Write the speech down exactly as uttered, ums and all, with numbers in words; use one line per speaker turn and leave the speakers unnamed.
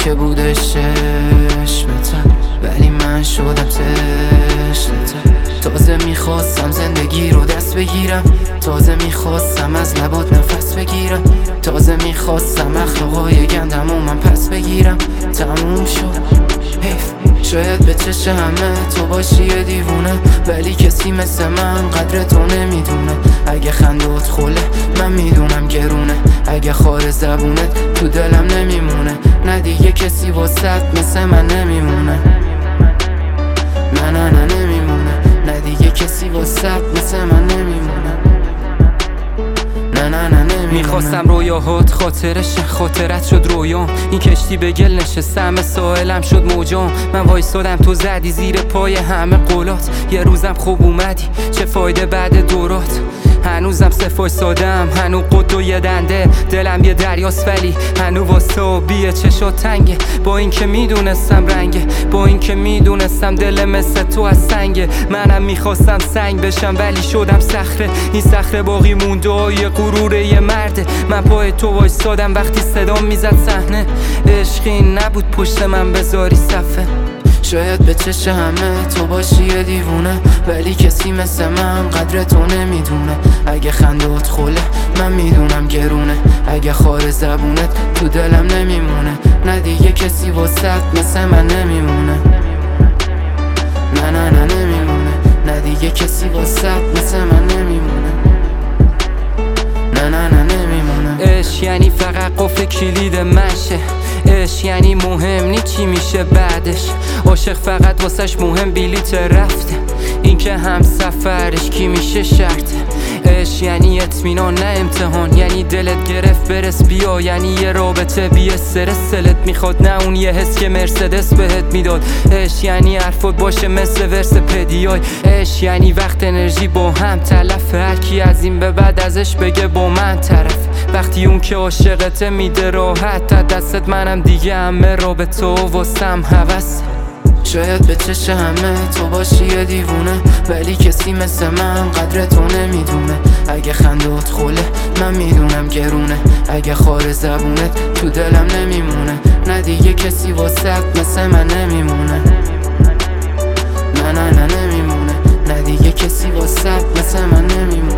که بودش چشمتم، ولی من شدم تشنتم. تازه میخواستم زندگی رو دست بگیرم، تازه میخواستم از لبات نفس بگیرم، تازه میخواستم اخلاقای گندم و من پس بگیرم. تموم شد حیف، شاید به چش همه تو باشی یه دیوونه، ولی کسی مثل من قدر تو نمیدونه. اگه خندات خله من میدونم گرونه، اگه خار زبونت تو دلم نمیمونه. نه دیگه کسی واسط مثل من نمیمونه، نه نه نه نمیمونه. نه دیگه کسی واسط مثل من نمیمونه، نه نه نه نمیمونه.
میخواستم رویاهات خاطرش خاطرت شد رویام، این کشتی به گل نشستم ساحلم شد موجام. من وایسادم تو زدی زیر پای همه قولات، یه روزم خوب اومدی چه فایده بعد دورات. هنوزم صفای سادم، هنو قد و یه دنده، دلم یه دریاست ولی هنو واسه بیه چشات تنگه. با این که میدونستم رنگه، با این که میدونستم دل مثل تو از سنگه. منم میخواستم سنگ بشم ولی شدم صخره، این صخره باقی مونده و یه غرور یه مرده. من پای تو وایسادم وقتی صدام میزد صحنه، عشقی نبود پشت من بذاری صفه.
شاید به چش همه تو باشی یه دیوونه، ولی کسی مثل من قدر تو نمیدونه. اگه خندات خله من میدونم گرونه، اگه خار زبونت تو دلم نمیمونه. نه دیگه کسی واسط مثل من نمیمونه، نه نه نه نمیمونه. نه دیگه کسی واسط مثل من نمیمونه، نه نه نه نمیمونه.
عشق یعنی فقط قفل کلید منشه، عشق یعنی مهم نی چی میشه بعدش. عاشق فقط واسش مهم بلیت رفته، این که هم سفرش کی میشه شرطه. عشق یعنی اطمینان نه امتحان، یعنی دلت گرفت برس بیا، یعنی یه رابطه بی استرس دلت میخواد، نه اون یه حس که مرسدس بهت میداد. عشق یعنی حرفات باشه مثل ورس پدیای، عشق یعنی وقت انرژی با هم تلف. هر کی از این به بعد ازش بگه با من طرف، وقتی اون که عاشقته میده راحت تا دستت، منم دیگه همه رابطه و واسم هوس.
شاید به چش همه تو باشی یه دیوونه، ولی کسی مثل من قدر تو نمیدونه. اگه خندات خله من میدونم گرونه، اگه خار زبونت تو دلم نمیمونه. نه دیگه کسی واسط مثل من نمیمونه، نه نه نه نمیمونه. نه دیگه کسی واسط مثل من نمیمونه.